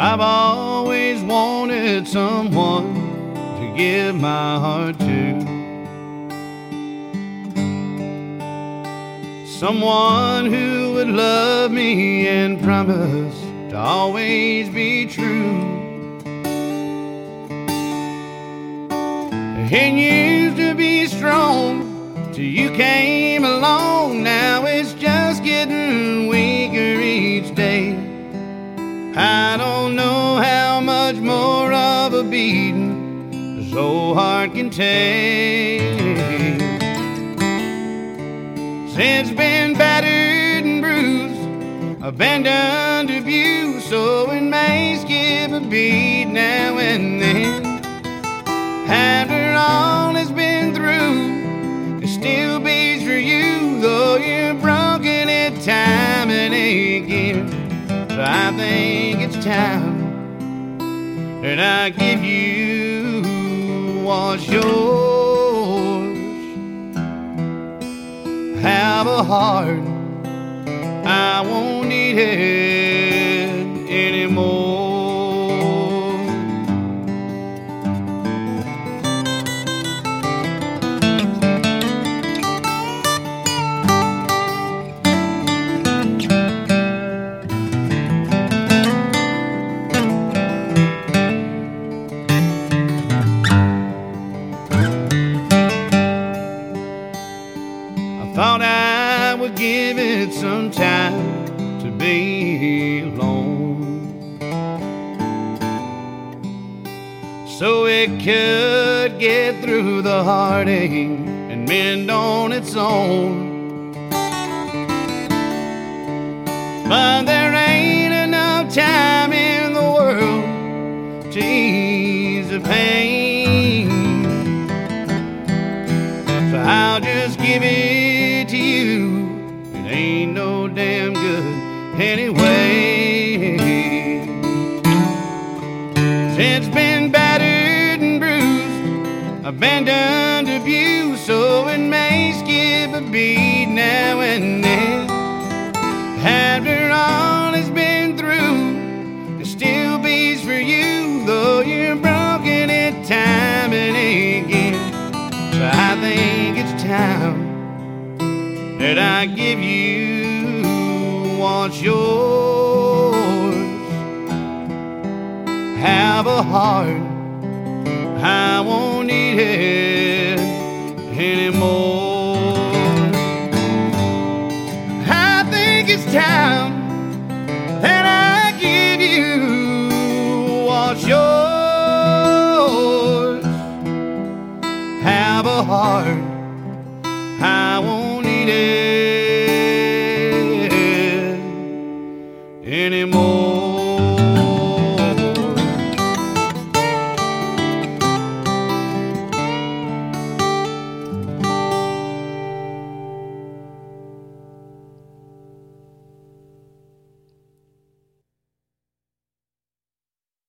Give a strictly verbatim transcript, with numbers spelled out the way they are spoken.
I've always wanted someone to give my heart to, someone who would love me and promise to always be true. It used to be strong till you came along. Now it's just getting weaker each day. I don't know how much more of a beating this old heart can take. Since been battered and bruised, I've been done to abuse, so it may skip a beat now and then. After all it's been through, it still beats for you, though you're broken it time and again. So I think it's time that I give you what's yours. Have a heart, I won't need it anymore. Thought I would give it some time to be alone, so it could get through the heartache and mend on its own. But there ain't enough time in the world to ease the pain, so I'll just give it to you. It ain't no damn good anyway. Since been battered and bruised, I've been done to abuse, so it may skip a beat now and then. After all it's been through, it still beats for you, though you're broken it time and again. So I think it's time that I give you what's yours. Have a heart, I won't